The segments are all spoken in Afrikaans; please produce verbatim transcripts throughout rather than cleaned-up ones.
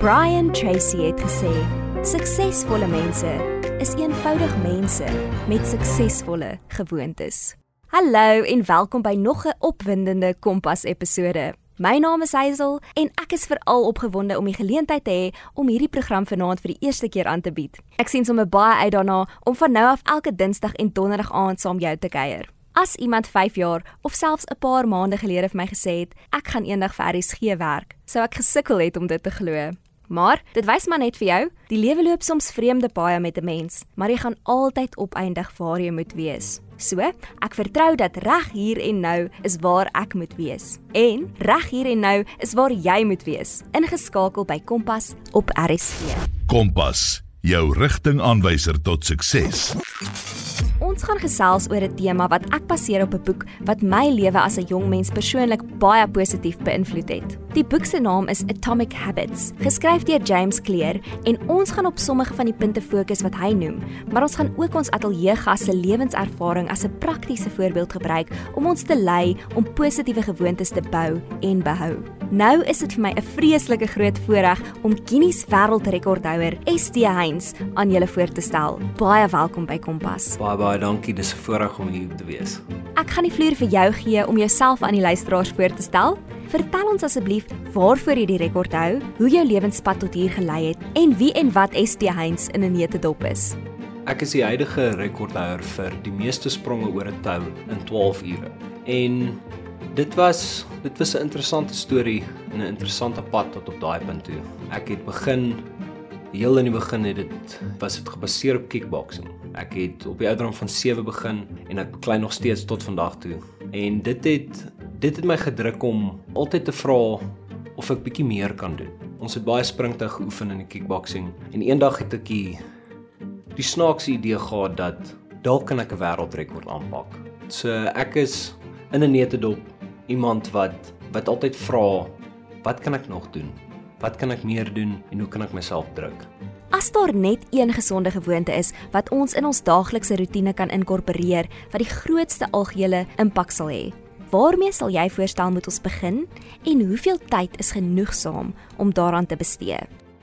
Brian Tracy het gesê, suksesvolle mense is eenvoudig mense met suksesvolle gewoontes. Hallo en welkom by nog 'n opwindende Kompas episode. My naam is Hazel en ek is veral opgewonde om die geleentheid te hê om hierdie program vanaand vir die eerste keer aan te bied. Ek sien sommer baie uit daarna om van nou af elke Dinsdag en Donderdag aand saam jou te kuier. As iemand vyf jaar of selfs 'n paar maande gelede vir my gesê het, ek gaan eendag vir R S G werk, sou ek gesukkel het om dit te glo. Maar, dit wys maar net vir jou, die lewe loop soms vreemde paaie met 'n mens, maar jy gaan altyd opeindig waar jy moet wees. So, ek vertrou dat reg hier en nou is waar ek moet wees. En reg hier en nou is waar jy moet wees, ingeskakel by Kompas op R S G. Kompas, jou rigtingaanwyser tot sukses. Ons gaan gesels oor 'n tema wat ek baseer op 'n boek wat my lewe as 'n jong mens persoonlik baie positief beïnvloed het. Die boek se naam is Atomic Habits, geskryf deur James Clear, en ons gaan op sommige van die punte fokus wat hy noem, maar ons gaan ook ons ateljeegas se lewenservaring as 'n praktiese voorbeeld gebruik om ons te lei om positiewe gewoontes te bou en behou. Nou is dit vir my 'n vreeslike groot voorreg om Guinness wêreldrekordhouer S T Heinz aan julle voor te stel. Baie welkom by Kompas. Baie baie dankie, dis 'n voorreg om hier te wees. Ek gaan die vloer vir jou gee om jouself aan die luisteraars voor te stel. Vertel ons asseblief waarvoor jy die rekord hou, hoe jou lewenspad tot hier gelei het en wie en wat S T Heinz in 'n neutedop is. Ek is die huidige rekordhouer vir die meeste spronge oor 'n tou in twaalf ure. En dit was dit was 'n interessante storie en 'n interessante pad tot op daai punt toe. Ek het begin Heel in die begin het dit was dit gebaseer op kickboxing. Ek het op die ouderdom van sewe begin en ek beklei nog steeds tot vandag toe. En dit het dit het my gedruk om altyd te vra of ek bietjie meer kan doen. Ons het baie springtug geoefen in die kickboxing en eendag het ek die, die snaakse idee gehad dat dalk kan ek 'n wêreldrekord aanpak. So ek is in 'n neutedop iemand wat wat altyd vra, wat kan ek nog doen? Wat kan ek meer doen en hoe kan ek myself druk? As daar net een gesonde gewoonte is wat ons in ons daaglikse roetine kan inkorporeer wat die grootste algehele impak sal hê, waarmee sal jy voorstel moet ons begin en hoeveel tyd is genoegsaam om daaraan te bestee?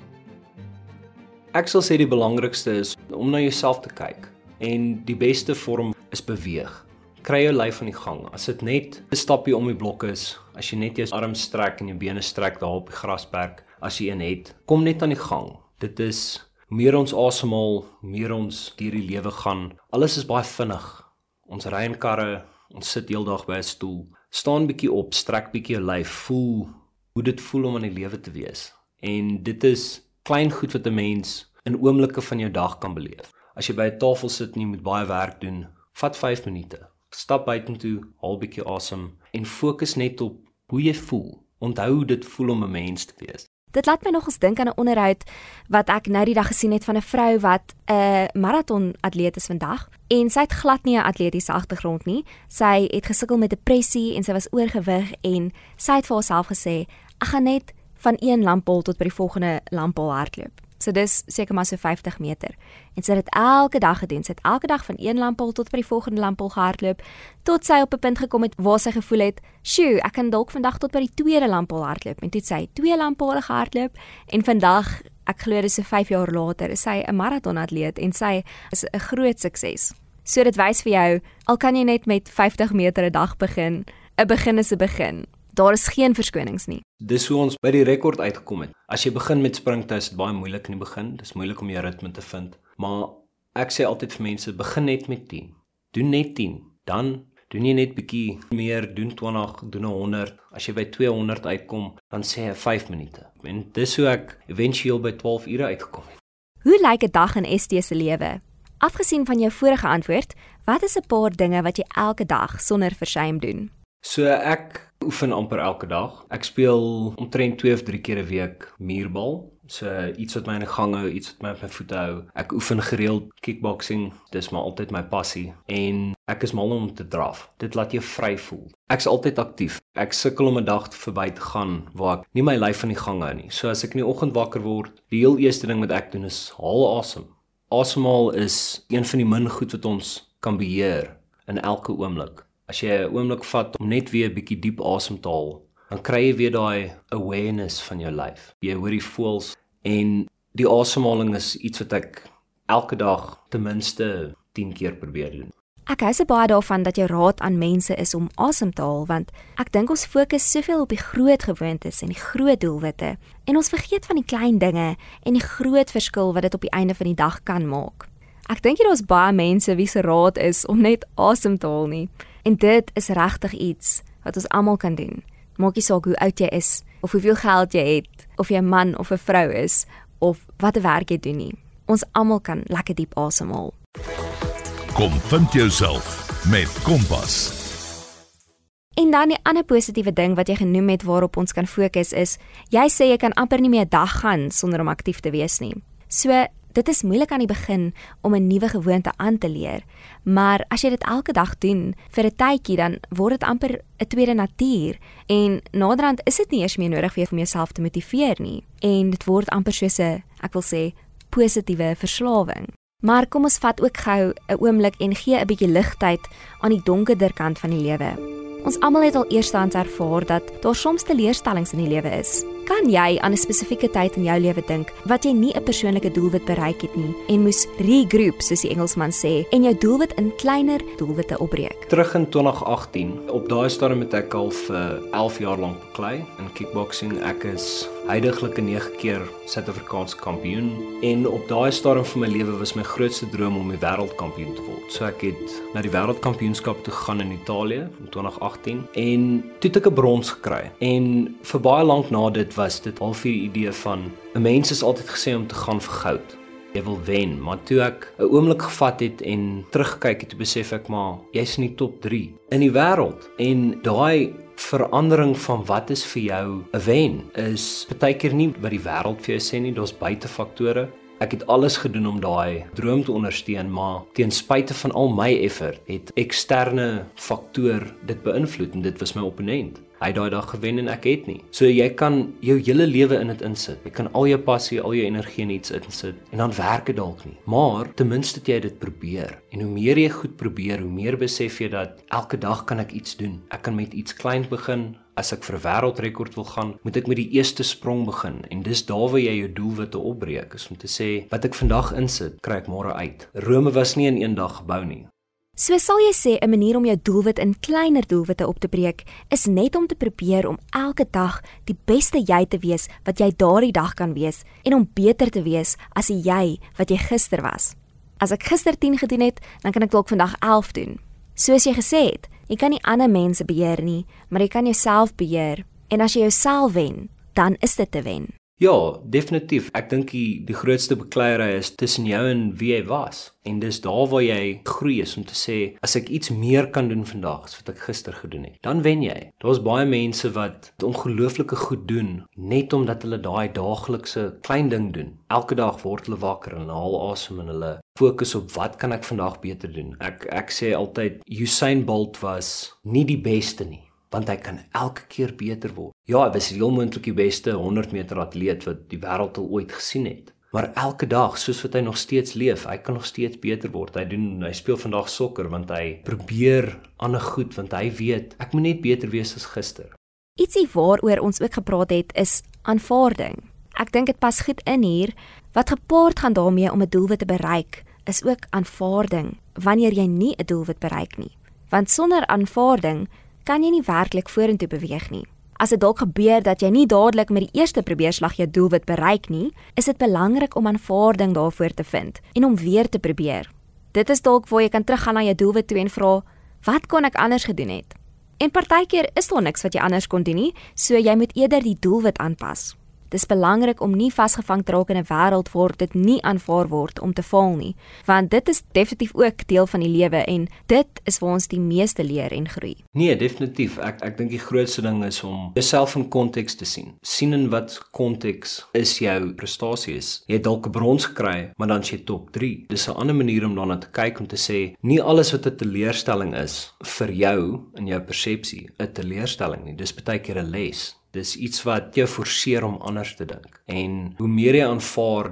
Ek sal sê die belangrikste is om na jouself te kyk en die beste vorm is beweeg. Kry jou lyf aan die gang. As dit net 'n stappie om die blok is, as jy net jou arms strek en jou bene strek daar op die grasperk, as jy een het, kom net aan die gang. Dit is hoe meer ons asemhaal, hoe meer ons deur die lewe gaan. Alles is baie vinnig. Ons ry in karre, ons sit heeldag by 'n stoel. Staan bietjie op, strek bietjie jou lyf, voel hoe dit voel om in die lewe te wees. En dit is klein goed wat 'n mens in oomblikke van jou dag kan beleef. As jy by 'n tafel sit en jy moet baie werk doen, vat vyf minute. Stap buitentoe, haal bietjie asem en fokus net op hoe jy voel. Onthou hoe dit voel om 'n mens te wees. Dit laat my nog eens dink aan 'n onderhoud wat ek nou die dag gesien het van 'n vrou wat 'n marathonatleet is vandag en sy het glad nie 'n atletiese agtergrond nie. Sy het gesukkel met depressie en sy was oorgewig en sy het vir haarself gesê, ek gaan net van een lamppaal tot by die volgende lamppaal hardloop. So dis seker maar so vyftig meter. En sy het dit elke dag gedoen. Sy het elke dag van een lamppaal tot by die volgende lamppaal gehardloop, tot sy op 'n punt gekom het waar sy gevoel het, "Sjoe, ek kan dalk vandag tot by die tweede lamppaal hardloop." En toe het sy twee lamppaale gehardloop en vandag, ek glo dis so vyf jaar later, is sy 'n marathonatleet en sy is 'n groot sukses. So dit wys vir jou, al kan jy net met vyftig meter 'n dag begin, 'n begin is 'n begin. Daar is geen verskonings nie. Dis hoe ons by die rekord uitgekom het. As jy begin met springtyd, is dit baie moeilik in die begin. Dis moeilik om jou ritme te vind. Maar ek sê altyd vir mense, begin net met tien. Doen net tien. Dan doen jy net bietjie meer, doen twintig, doen honderd. As jy by tweehonderd uitkom, dan sê jy vyf minute. En dis hoe ek eventueel by twaalf ure uitgekom het. Hoe lyk 'n dag in S T se lewe? Afgesien van jou vorige antwoord, wat is 'n paar dinge wat jy elke dag sonder versuim doen? So ek oefen amper elke dag. Ek speel omtrent twee of drie keer 'n week muurbal. So iets wat my in die gang hou, iets wat my op my voete hou. Ek oefen gereeld kickboxing, dis maar altyd my passie. En ek is mal om te draf. Dit laat jou vry voel. Ek's altyd aktief. Ek sukkel om 'n dag verby te gaan waar ek nie my lyf aan die gang hou nie. So as ek in die oggend wakker word, die heel eerste ding wat ek doen is haal asem. Asemhaal is een van die min goed wat ons kan beheer in elke oomblik. As jy 'n oomblik vat om net weer 'n bietjie diep asem te haal, dan kry jy weer daai awareness van jou lyf. Jy hoor die voels En die asemhaling is iets wat ek elke dag ten minste tien keer probeer doen. Ek hou se baie daarvan dat jou raad aan mense is om asem te haal, want ek dink ons fokus soveel op die groot gewoontes en die groot doelwitte, en ons vergeet van die klein dinge en die groot verskil wat dit op die einde van die dag kan maak. Ek dink hier is baie mense wie se raad is om net asem te haal nie, en dit is regtig iets wat ons almal kan doen. Maak nie saak hoe oud jy is, of hoeveel geld jy het, of jy 'n man of 'n vrou is, of wat 'n werk jy doen nie. Ons almal kan lekker diep asemhaal. Kom vind jouself met Kompas. En dan die ander positiewe ding wat jy genoem het waarop ons kan fokus is, jy sê jy kan amper nie meer 'n dag gaan sonder om aktief te wees nie. So, dit is moeilik aan die begin om 'n nuwe gewoonte aan te leer, maar as jy dit elke dag doen vir 'n tydjie, dan word dit amper 'n tweede natuur, en naderhand is dit nie eers meer nodig vir jou om jouself te motiveer nie, en dit word amper soos 'n, ek wil sê, positiewe verslawing. Maar kom ons vat ook gou 'n oomblik en gee 'n bietjie ligtheid aan die donkerder kant van die lewe. Ons almal het al eerstehands ervaar dat daar soms teleurstellings in die lewe is. Kan jy aan 'n spesifieke tyd in jou lewe dink wat jy nie 'n persoonlike doelwit bereik het nie en moes regroup, soos die Engelsman sê, en jou doelwit in kleiner doelwitte opbreek? Terug in twintig agttien, op daai stadium het ek al vir elf jaar lank beklei in kickboxing. Ek is huidiglik nege keer Suid-Afrikaanse kampioen, en op daai stadium van my lewe was my grootste droom om die wêreldkampioen te word. So ek het na die wêreldkampioenskap toe gegaan in Italië in twintig agttien, en toe het ek 'n brons gekry. En vir baie lank na dit was dit half die idee van 'n mens is altyd gesê om te gaan vir goud. Jy wil wen, maar toe ek 'n oomblik gevat het en teruggekyk het, toe besef ek maar jy's in die top drie in die wêreld, en daai verandering van wat is vir jou 'n wen is baie keer nie wat die wêreld vir jou sê nie, daar's buitefaktore. Ek het alles gedoen om daai droom te ondersteun, maar ten spyte van al my effort het eksterne faktor dit beïnvloed, en dit was my opponent. Hy het daai dag gewen en ek het nie. So jy kan jou hele lewe in dit insit. Jy kan al jou passie, al jou energie in iets insit, en dan werk dit dalk nie. Maar ten minste het jy dit probeer. En hoe meer jy goed probeer, hoe meer besef jy dat elke dag kan ek iets doen. Ek kan met iets klein begin. As ek vir 'n wêreldrekord wil gaan, moet ek met die eerste sprong begin. En dis daar waar jy jou doelwitte opbreek, is om te sê, wat ek vandag insit, kry ek môre uit. Rome was nie in een dag gebou nie. So sal jy sê 'n manier om jou doelwit in kleiner doelwitte op te breek is net om te probeer om elke dag die beste jy te wees wat jy daardie dag kan wees, en om beter te wees as die jy wat jy gister was. As ek gister tien gedoen het, dan kan ek dalk vandag elf doen. Soos jy gesê het, jy kan nie ander mense beheer nie, maar jy kan jouself beheer, en as jy jouself wen, dan is dit te wen. Ja, definitief. Ek dink die, die grootste bekleierery is tussen jou en wie jy was. En dis daar waar jy groei is om te sê, as ek iets meer kan doen vandag as wat ek gister gedoen het, dan wen jy. Daar's baie mense wat ongelooflike goed doen, net omdat hulle daai daaglikse klein ding doen. Elke dag word hulle wakker en haal asem en hulle fokus op wat kan ek vandag beter doen. Ek, ek sê altyd, Usain Bolt was nie die beste nie, want hy kan elke keer beter word. Ja, hy was heel moontlik die beste honderd meter atleet wat die wêreld al ooit gesien het. Maar elke dag, soos wat hy nog steeds leef, hy kan nog steeds beter word. Hy doen, hy speel vandag sokker, want hy probeer ander goed, want hy weet, ek moet net beter wees as gister. Ietsie waaroor ons ook gepraat het, is aanvaarding. Ek dink dit pas goed in hier. Wat gepaard gaan daarmee om 'n doelwit te bereik, is ook aanvaarding, wanneer jy nie 'n doelwit bereik nie. Want sonder aanvaarding kan jy nie werklik vorentoe beweeg nie. As dit dalk gebeur dat jy nie dadelik met die eerste probeerslag jou doelwit bereik nie, is dit belangrik om aanvaarding daarvoor te vind en om weer te probeer. Dit is dalk waar jy kan teruggaan na jou doelwit toe en vra, wat kon ek anders gedoen het? En partykeer is daar niks wat jy anders kon doen nie, so jy moet eerder die doelwit aanpas. Dis belangrik om nie vasgevang te raak in 'n wêreld waar dit nie aanvaar word om te faal nie, want dit is definitief ook deel van die lewe en dit is waar ons die meeste leer en groei. Nee, definitief. Ek ek dink die grootste ding is om jouself in konteks te sien. Sien in wat konteks is jou prestasie is. Jy het dalk 'n brons gekry, maar dan is jy top drie. Dis 'n ander manier om daarna te kyk om te sê, nie alles wat 'n teleurstelling is vir jou in jou persepsie 'n teleurstelling nie. Dis baie keer 'n les. Dis iets wat jou forceer om anders te dink. En hoe meer jy aanvaar dat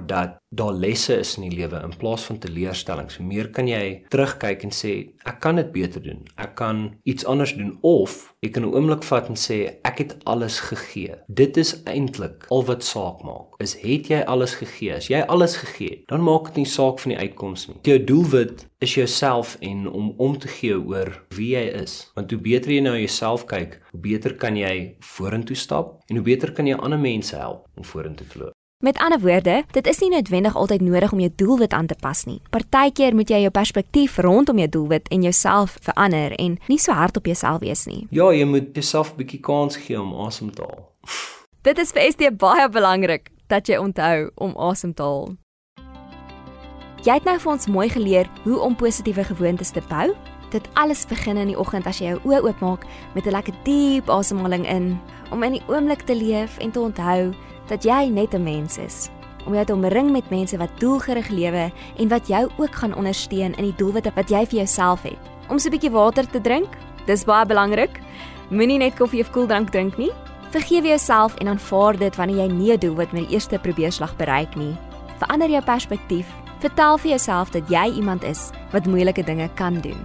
daar lesse is in die lewe in plaas van teleurstellings. Hoe meer kan jy terugkyk en sê, ek kan dit beter doen. Ek kan iets anders doen of ek kan 'n oomblik vat en sê, ek het alles gegee. Dit is eintlik al wat saak maak. Is het jy alles gegee? As jy alles gegee het, dan maak dit nie saak van die uitkoms nie. Jou doelwit is jouself en om om te gee oor wie jy is. Want hoe beter jy na jouself kyk, hoe beter kan jy vorentoe stap en hoe beter kan jy ander mense help om vorentoe te loop. Met ander woorde, dit is nie noodwendig altyd nodig om jou doelwit aan te pas nie. Partykeer moet jy jou perspektief rondom jou doelwit en jouself verander en nie so hard op jouself wees nie. Ja, jy moet jouself 'n bietjie kans gee om asem te haal. Dit is vir S T baie belangrik dat jy onthou om asem te haal. Jy het nou vir ons mooi geleer hoe om positiewe gewoontes te bou. Dit alles begin in die oggend as jy jou oë oopmaak met 'n lekker diep asemhaling in, om in die oomblik te leef en te onthou dat jy net 'n mens is. Om jou te omring met mense wat doelgerig lewe en wat jou ook gaan ondersteun in die doelwitte wat jy vir jouself het. Om so 'n bietjie water te drink, dis baie belangrik. Moenie net koffie of koeldrank drink nie. Vergewe jouself en aanvaar dit wanneer jy nie 'n doelwit met die eerste probeerslag bereik nie. Verander jou perspektief. Vertel vir jouself dat jy iemand is wat moeilike dinge kan doen.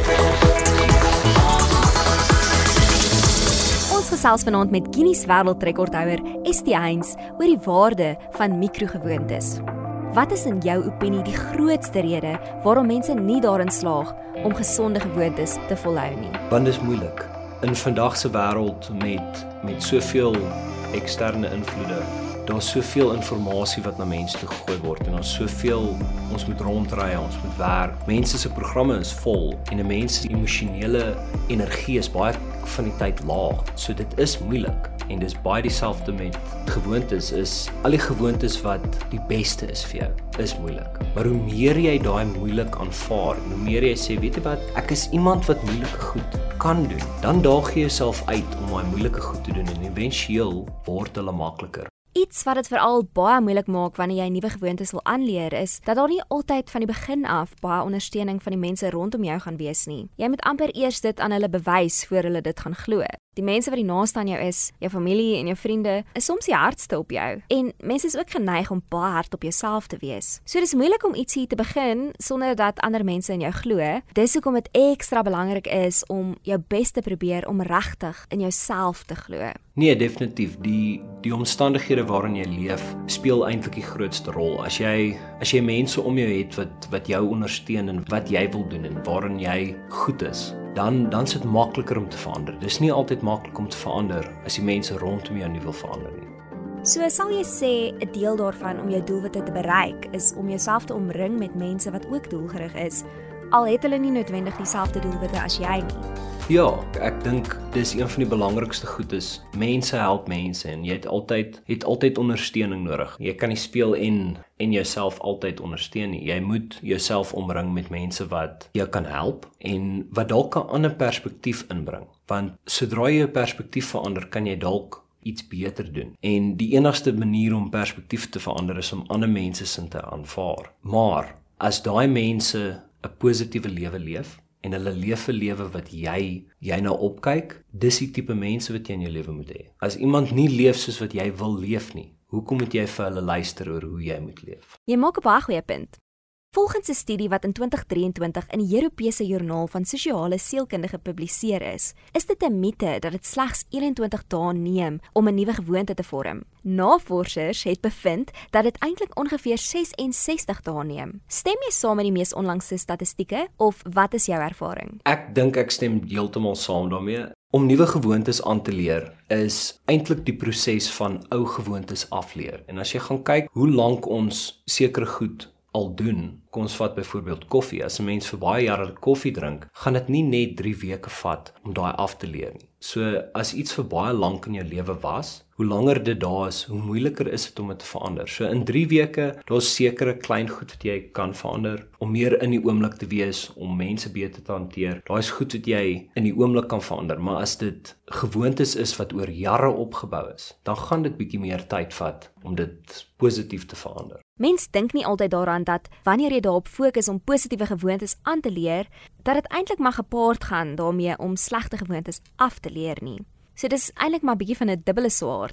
Ons gesels vanaand met Guinness wêreldrekordhouer S T Heinz oor die waarde van mikrogewoontes. Wat is in jou opinie die grootste rede waarom mense nie daarin slaag om gesonde gewoontes te volhou nie? Want dit is moeilik. In vandag se wêreld met met soveel eksterne invloede, daar's soveel inligting wat na mense toe gegooi word en ons soveel ons moet rondry, ons moet werk. Mense se programme is vol en 'n mens se emosionele energie is baie van die tyd laag. So dit is moeilik en dis baie dieselfde met gewoontes. Is al die gewoontes wat die beste is vir jou, is moeilik. Maar hoe meer jy daai moeilik aanvaar, hoe meer jy sê, weet jy wat, ek is iemand wat moeilike goed kan doen, dan daag jy jouself uit om daai moeilike goed te doen en éventueel word hulle makliker. Iets wat dit veral baie moeilik maak wanneer jy nuwe gewoontes wil aanleer is dat daar nie altyd van die begin af baie ondersteuning van die mense rondom jou gaan wees nie. Jy moet amper eers dit aan hulle bewys voor hulle dit gaan glo. Die mense wat die naaste aan jou is, jou familie en jou vriende, is soms die hardste op jou. En mense is ook geneig om baie hard op jouself te wees. So dis moeilik om ietsie te begin sonder dat ander mense in jou glo. Dis hoekom dit ekstra belangrik is om jou bes te probeer om regtig in jouself te glo. Nee, definitief. Die die omstandighede waarin jy leef speel eintlik die grootste rol. As jy as jy mense om jou het wat wat jou ondersteun en wat jy wil doen en waarin jy goed is, dan dan is dit makliker om te verander. Dis nie altyd maklik om te verander as die mense rondom jou nie wil verander nie. So sal jy sê 'n deel daarvan om jou doelwitte te bereik is om jouself te omring met mense wat ook doelgerig is, al het hulle nie noodwendig dieselfde doelwitte as jy nie. Ja, ek dink dis een van die belangrikste goed is, mense help mense en jy het altyd het altyd ondersteuning nodig. Jy kan nie speel en en jouself altyd ondersteun nie. Jy moet jouself omring met mense wat jou kan help en wat dalk 'n ander perspektief inbring. Want sodra jy jou perspektief verander, kan jy dalk iets beter doen. En die enigste manier om perspektief te verander is om ander mense sin te aanvaar. Maar as daai mense 'n positiewe lewe leef en hulle leef 'n lewe wat jy jy nou opkyk, dis die tipe mense wat jy in jou lewe moet hê. As iemand nie leef soos wat jy wil leef nie, hoekom moet jy vir hulle luister oor hoe jy moet leef? Jy maak 'n baie goeie punt. Volgens 'n studie wat in twintig drieëntwintig in die Europese Joernaal van Sosiale Sielkunde gepubliseer is, is dit 'n mite dat dit slegs eenentwintig dae neem om 'n nuwe gewoonte te vorm. Navorsers het bevind dat dit eintlik ongeveer ses en sestig dae neem. Stem jy saam met die mees onlangse statistieke of wat is jou ervaring? Ek dink ek stem heeltemal saam daarmee. Om nuwe gewoontes aan te leer is eintlik die proses van ou gewoontes afleer. En as jy gaan kyk hoe lank ons sekere goed al doen, kom ons vat byvoorbeeld koffie. As 'n mens vir baie jare koffie drink, gaan dit nie net drie weke vat om daai af te leer nie. So as iets vir baie lank in jou lewe was, hoe langer dit daar is, hoe moeiliker is dit om dit te verander. So in drie weke, daar's sekere klein goed wat jy kan verander, om meer in die oomblik te wees, om mense beter te hanteer. Daar is goed wat jy in die oomblik kan verander, maar as dit gewoontes is wat oor jare opgebou is, dan gaan dit bietjie meer tyd vat om dit positief te verander. Mens dink nie altyd daaraan dat wanneer jy daarop fokus om positiewe gewoontes aan te leer, dat dit eintlik maar gepaard gaan daarmee om slegte gewoontes af te leer nie. So dis eintlik maar 'n bietjie van 'n dubbele swaard.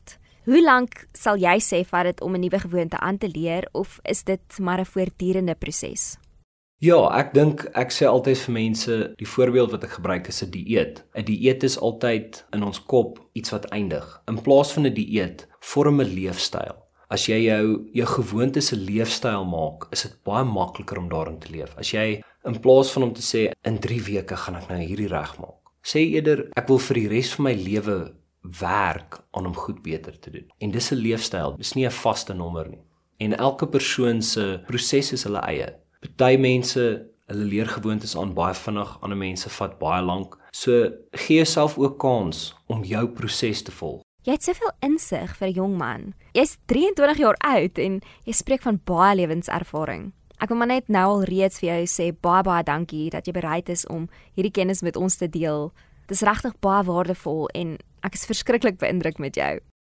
Hoe lank sal jy sê vat dit om 'n nuwe gewoonte aan te leer of is dit maar 'n voortdurende proses? Ja, ek dink ek sê altyd vir mense, die voorbeeld wat ek gebruik is 'n dieet. 'n Dieet is altyd in ons kop iets wat eindig. In plaas van 'n dieet, vorm 'n leefstyl. As jy jou jou gewoontes 'n leefstyl maak, is dit baie makliker om daarin te leef. As jy in plaas van om te sê in drie weke gaan ek nou hierdie regmaak, sê eerder ek wil vir die res van my lewe werk aan om goed beter te doen. En dis 'n leefstyl, dis nie 'n vaste nommer nie. En elke persoon se proses is hulle eie. Party mense, hulle leer gewoontes aan baie vinnig, ander mense vat baie lank. So gee jouself ook kans om jou proses te volg. Jy het soveel insig vir 'n jong man. Jy's drieëntwintig jaar oud en jy spreek van baie lewenservaring. Ek wil maar net nou al reeds vir jou sê baie baie dankie dat jy bereid is om hierdie kennis met ons te deel. Dit is regtig baie waardevol en ek is verskriklik beïndruk met jou.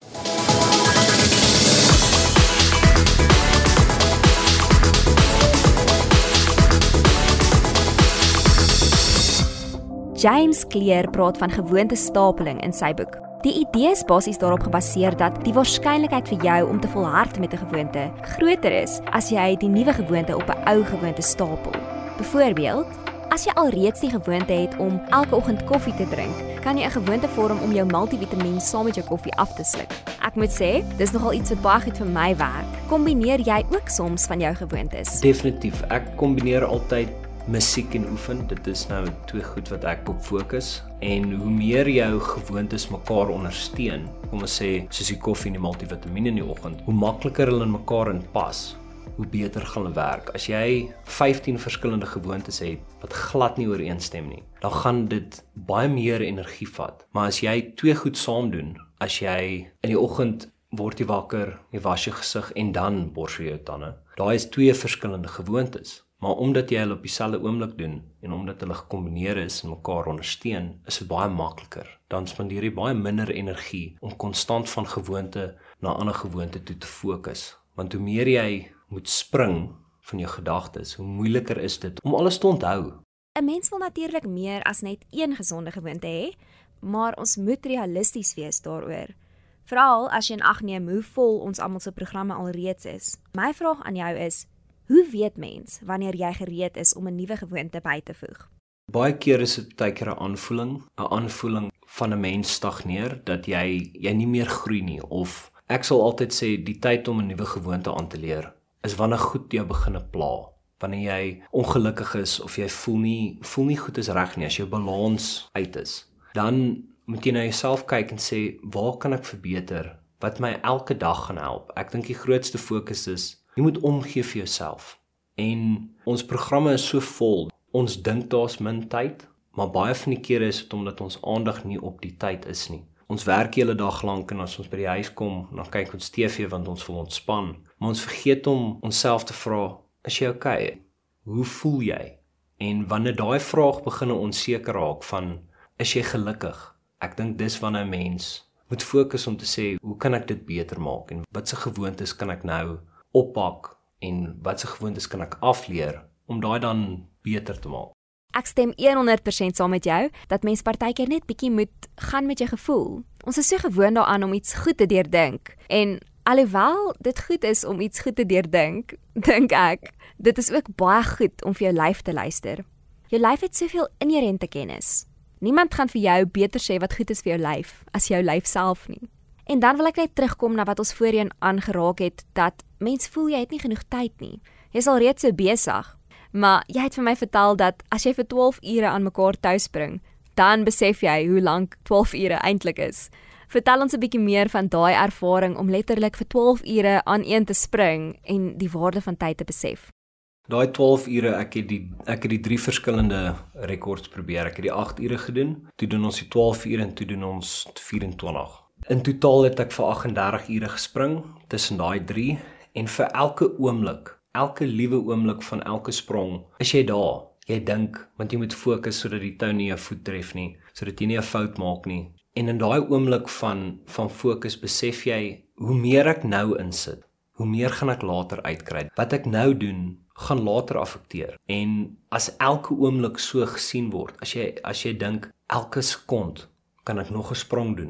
James Clear praat van gewoontestapeling in sy boek. Die idee is basies daarop gebaseer dat die waarskynlikheid vir jou om te volhard met 'n gewoonte groter is as jy die nuwe gewoonte op 'n ou gewoonte stapel. Byvoorbeeld, as jy alreeds die gewoonte het om elke oggend koffie te drink, kan jy 'n gewoonte vorm om jou multivitamiën saam met jou koffie af te sluk. Ek moet sê, dis nogal iets wat baie goed vir my werk. Kombineer jy ook soms van jou gewoontes? Definitief. Ek kombineer altyd musiek en oefen. Dit is nou twee goed wat ek op fokus. En hoe meer jou gewoontes mekaar ondersteun, kom ons sê soos die koffie en die multivitamiene in die oggend, hoe makliker hulle in mekaar inpas, hoe beter gaan hulle werk. As jy vyftien verskillende gewoontes het wat glad nie ooreenstem nie, dan gaan dit baie meer energie vat. Maar as jy twee goed saam doen, as jy in die oggend word jy wakker, jy was jou gesig en dan bors jy jou tande. Daai is twee verskillende gewoontes. Maar omdat jy hulle op dieselfde oomblik doen en omdat hulle gekombineer is en mekaar ondersteun, is dit baie makliker. Dan spandeer jy baie minder energie om konstant van gewoonte na ander gewoonte toe te fokus. Want hoe meer jy moet spring van jou gedagtes, hoe moeiliker is dit om alles te onthou. 'n Mens wil natuurlik meer as net een gesonde gewoonte hê, maar ons moet realisties wees daaroor. Veral as jy in ag neem hoe vol ons almal se programme alreeds is. My vraag aan jou is, hoe weet mens wanneer jy gereed is om 'n nuwe gewoonte by te voeg? Baie keer is dit baie keer 'n aanvoeling, 'n aanvoeling van 'n mens stagneer dat jy jy nie meer groei nie, of ek sal altyd sê die tyd om 'n nuwe gewoonte aan te leer is wanneer goed jou begine pla. Wanneer jy ongelukkig is of jy voel nie voel nie goed is reg nie, as jou balans uit is, dan moet jy na jouself kyk en sê, waar kan ek verbeter? Wat my elke dag gaan help? Ek dink die grootste fokus is jy moet omgee vir jouself. En ons programme is so vol. Ons dink daar's min tyd, maar baie van die kere is dit omdat ons aandag nie op die tyd is nie. Ons werk die hele dag lank en as ons by die huis kom, dan kyk ons T V want ons wil ontspan. Maar ons vergeet om onsself te vra, is jy okay? Hoe voel jy? En wanneer daai vraag begin onseker raak van, is jy gelukkig? Ek dink dis wanneer 'n mens moet fokus om te sê, hoe kan ek dit beter maak? En wat se gewoontes kan ek nou oppak en wat se gewoontes kan ek afleer om daai dan beter te maak? Ek stem honderd persent saam met jou dat mens partykeer net bietjie moet gaan met jou gevoel. Ons is so gewoond daaraan om iets goed te deurdink en alhoewel dit goed is om iets goed te deurdink, dink ek, dit is ook baie goed om vir jou lyf te luister. Jou lyf het soveel inherente kennis. Niemand gaan vir jou beter sê wat goed is vir jou lyf as jou lyf self nie. En dan wil ek net terugkom na wat ons voorheen aangeraak het, dat mens voel jy het nie genoeg tyd nie. Jy is al reeds so besig. Maar jy het vir my vertel dat as jy vir twaalf ure aan mekaar tuisbring, dan besef jy hoe lank twaalf ure eintlik is. Vertel ons 'n bietjie meer van daai ervaring om letterlik vir twaalf ure aan een te spring en die waarde van tyd te besef. Daai twaalf ure, ek het die ek het die drie verskillende rekords probeer. Ek het die agt ure gedoen, toe doen ons die twaalf ure en toe doen ons vyf en twintig. In totaal het ek vir agt en dertig ure gespring tussen daai drie en vir elke oomblik, elke liewe oomblik van elke sprong, is jy daar. Jy dink, want jy moet fokus sodat die tou nie jou voet tref nie, sodat jy nie 'n fout maak nie. En in daai oomblik van van fokus besef jy, hoe meer ek nou insit, hoe meer gaan ek later uitkry. Wat ek nou doen, gaan later affekteer. En as elke oomblik so gesien word, as jy as jy dink elke sekond kan ek nog 'n sprong doen,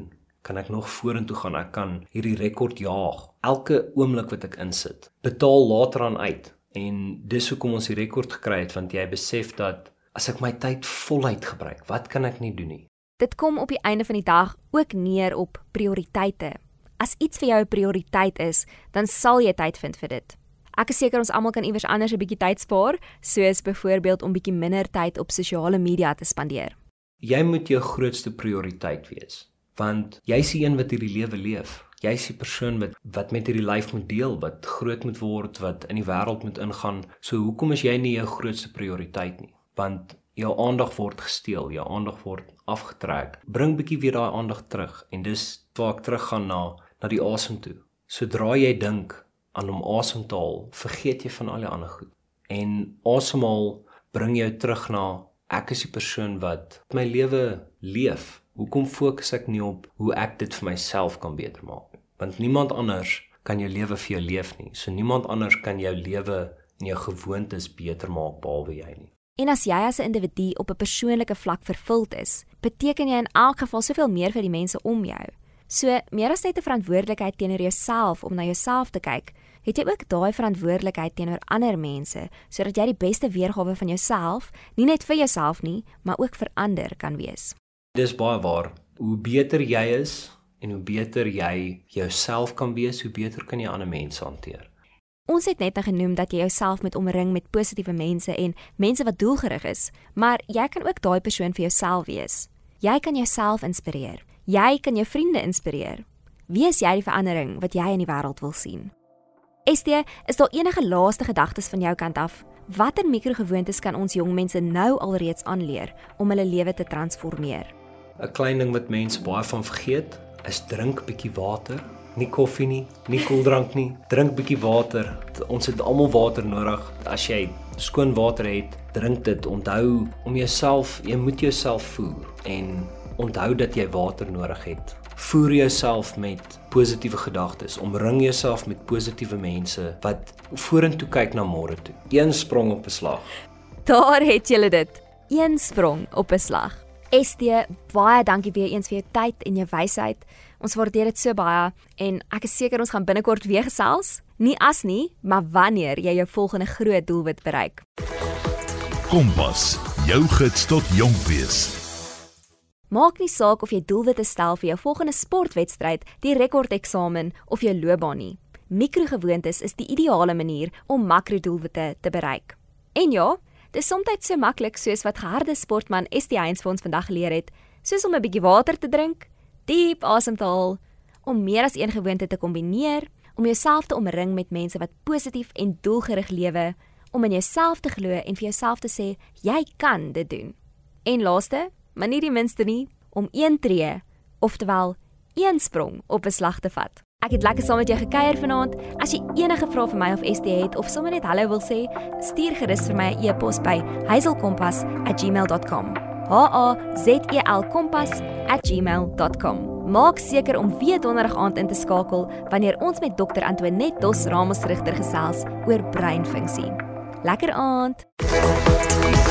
kan ek nog vorentoe gaan, ek kan hierdie rekord jaag. Elke oomblik wat ek insit, betaal later aan uit. En dis hoekom ons die rekord gekry het, want jy besef dat as ek my tyd voluit gebruik, wat kan ek nie doen nie? Dit kom op die einde van die dag ook neer op prioriteite. As iets vir jou 'n prioriteit is, dan sal jy tyd vind vir dit. Ek is seker ons almal kan iewers anders 'n bietjie tyd spaar, soos byvoorbeeld om bietjie minder tyd op sosiale media te spandeer. Jy moet jou grootste prioriteit wees, want jy's die een wat hierdie lewe leef. Jy's die persoon wat wat met hierdie lyf moet deel, wat groot moet word, wat in die wêreld moet ingaan. So hoekom is jy nie jou grootste prioriteit nie? Want jou aandag word gesteel, jou aandag word afgetrek. Bring bietjie weer daai aandag terug en dis waar ek teruggaan na na die asem toe. Sodra jy dink aan om asem te haal, vergeet jy van al die ander goed. En asemhaal bring jou terug na ek is die persoon wat my lewe leef. Hoekom fokus ek nie op hoe ek dit vir myself kan beter maak? Want niemand anders kan jou lewe vir jou leef nie. So niemand anders kan jou lewe en jou gewoontes beter maak behalwe jy nie. En as jy as 'n individu op 'n persoonlike vlak vervuld is, beteken jy in elk geval soveel meer vir die mense om jou. So, meer as net 'n verantwoordelikheid teenoor jouself om na jouself te kyk, het jy ook daai verantwoordelikheid teenoor ander mense, sodat jy die beste weergawe van jouself, nie net vir jouself nie, maar ook vir ander kan wees. Dis baie waar. Hoe beter jy is en hoe beter jy jouself kan wees, hoe beter kan jy ander mense hanteer. Ons het net genoem dat jy jouself moet omring met positiewe mense en mense wat doelgerig is, maar jy kan ook daai persoon vir jouself wees. Jy kan jouself inspireer. Jy kan jou vriende inspireer. Wees jy die verandering wat jy in die wêreld wil sien. S T, is daar enige laaste gedagtes van jou kant af? Watter mikrogewoontes kan ons jong mense nou alreeds aanleer om hulle lewe te transformeer? 'n Klein ding wat mense baie van vergeet, is drink bietjie water. Nie koffie nie, nie koeldrank nie, drink bietjie water. Ons het almal water nodig. As jy skoon water het, drink dit. Onthou om jouself, jy moet jouself voer en onthou dat jy water nodig het. Voer jouself met positiewe gedagtes. Omring jouself met positiewe mense wat vorentoe kyk na môre toe. Een sprong op 'n slag. Daar het julle dit. Een sprong op 'n slag. S T, baie dankie weer eens vir jou tyd en jou wysheid. Ons waardeer dit so baie en ek is seker ons gaan binnekort weer gesels. Nie as nie, maar wanneer jy jou volgende groot doelwit bereik. Kompas, jou gids tot jonk wees. Maak nie saak of jy doelwitte stel vir jou volgende sportwedstryd, die rekordeksamen of jou loopbaan nie. Mikrogewoontes is die ideale manier om makrodoelwitte te bereik. En ja, dit is soms so maklik soos wat geharde sportman S T Heinz vir ons vandag geleer het, soos om 'n bietjie water te drink, diep asem te haal, om meer as een gewoonte te kombineer, om jouself te omring met mense wat positief en doelgerig lewe, om in jouself te glo en vir jouself te sê, jy kan dit doen. En laaste, maar nie die minste nie, om een tree, oftewel een sprong op 'n slag te vat. Ek het lekker saam met jou gekuier vanaand. As jy enige vrae vir my of S T het of sommer net hallo wil sê, stuur gerus vir my 'n e-pos by hazelkompas at gmail dot com. H A Z E L kompas at gmail dot com. Maak seker om weer donderdag aand in te skakel wanneer ons met dokter Antoinette Dos Ramos Rigter gesels oor breinfunksie. Lekker aand.